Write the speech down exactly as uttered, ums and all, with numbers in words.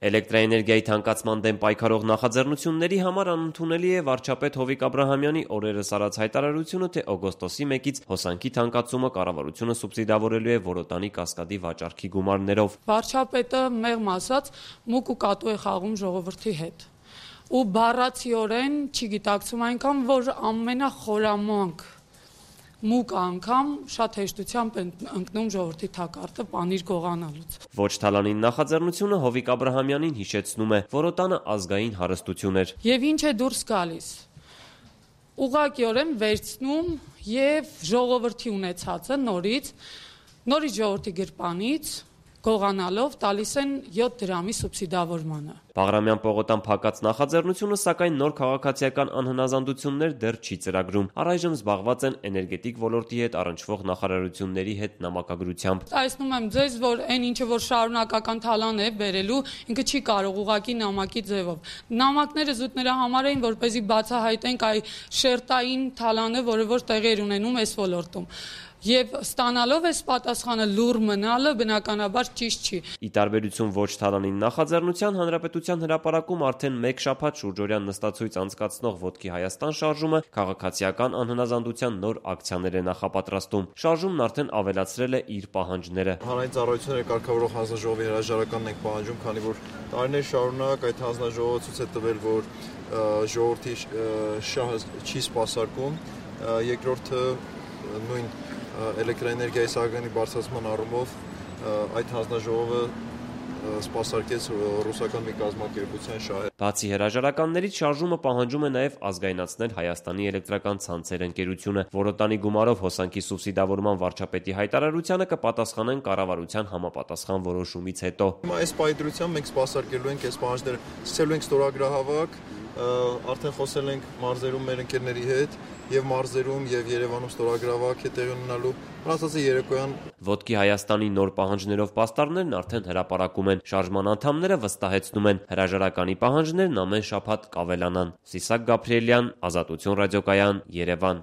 Էլեկտրաէներգիայի թանկացման դեմ պայքարող նախաձեռնությունների համար անընդունելի է վարչապետ Հովիկ Աբրահամյանի օրերս արած հայտարարությունը, թե օգոստոսի մեկից հոսանքի թանկացումը կառավարությունը սուբսիդավորելու է Որոտանի կասկադի վաճառքի գումարներով։ Վարչապետը մեղմ ասած մուկ ու կատու է խաղում ժողովրդի հետ ու բառացիորեն չի գիտակցում այնքան, որ ամենախորամանկ մուկ անգամ շատ հեշտությամբ են ընկնում ժողովրդի թակարդը պանիր գողանալուց։ Ոչ թալանին նախաձեռնությունը Հովիկ Աբրահամյանին հիշեցնում է, Որոտանը ազգային հարստություն էր։ Եվ ինչ է դուրս գալիս։ Ուղղակիորեն վերցնում եւ ժողովրդի ունեցածը նորից, նորից ժողովրդի գրպանից գողանալով տալիս են յոթ դրամի սուբսիդավորմանը։ Բաղրամյան Պողոտան փակած նախաձեռնությունը սակայն նոր քաղաքացիական անհնազանդություններ դեռ չի ծրագրում։ Առայժմ զբաղված են էներգետիկ ոլորտի հետ առնչվող նախարարությունների հետ նամակագրությամբ։ Տեսնում եմ ձեզ, որ այն ինչը որ շարունակական թալան է բերելու, ինքը չի կարող ուղակի նամակի ձևով։ Նամակները զուտները համար էին, որպեսզի բացահայտենք այ շերտային թալանը, որը որ տեղի էր ունենում այս ոլորտում։ Եվ ստանալով այս պատասխանը լուր մնալը բնականաբար ճիշտ չի։ Ի տարբերություն ոչ թալանին նախաձեռնության, Հանրապետության հրապարակում արդեն մեկ շաբաթ շուրջօրյա նստացույց անցկացնող Ոտքի Հայաստան շարժումը քաղաքացիական անհնազանդության նոր ակցիաներ է նախապատրաստում։ Շարժումն արդեն ավելացրել է իր պահանջները։ Հանրային ծառայությունները կարգավորող հանձնաժողովի հրաժարականն ենք պահանջում, քանի որ տարիներ շարունակ այդ հանձնաժողովը ցույց է տվել, որ ժողովրդի շահը չի սպասարկում։ Երկրորդը նույն էլեկտրաէներգիայի սահմանի բարձրացման առումով այդ հանձնաժողովը սպասարկեց ռուսական մի կազմակերպության շահեր։ Բացի հրաժարականներից շարժումը պահանջում է նաև ազգայնացնել Հայաստանի էլեկտրական ցանցեր ընկերությունը։ Որոտանի գումարով հոսանքի սուբսիդավորման վարչապետի հայտարարությանը կպատասխանեն կառավարության համապատասխան որոշումից հետո։ Հիմա այս պայծրությամբ մենք սպասարկելու ենք այս պահանջները, սկսելու ենք ստորագրահավաք, արդեն խոսել ենք մարզերում մեր ընկերների հետ եւ մարզերում եւ Երևանում ստորագրավակ է տեղի ունենալու, մնացածը երեկոյան։ Ոտքի Հայաստանի նոր պահանջներով պաստառներն արդեն հրապարակում են։ Շարժման անդամները վստահեցնում են, հրաժարականի պահանջներն ամեն շաբաթ կավելանան։ Սիսակ Գաբրիելյան, Ազատություն ռադիոկայան, Երևան։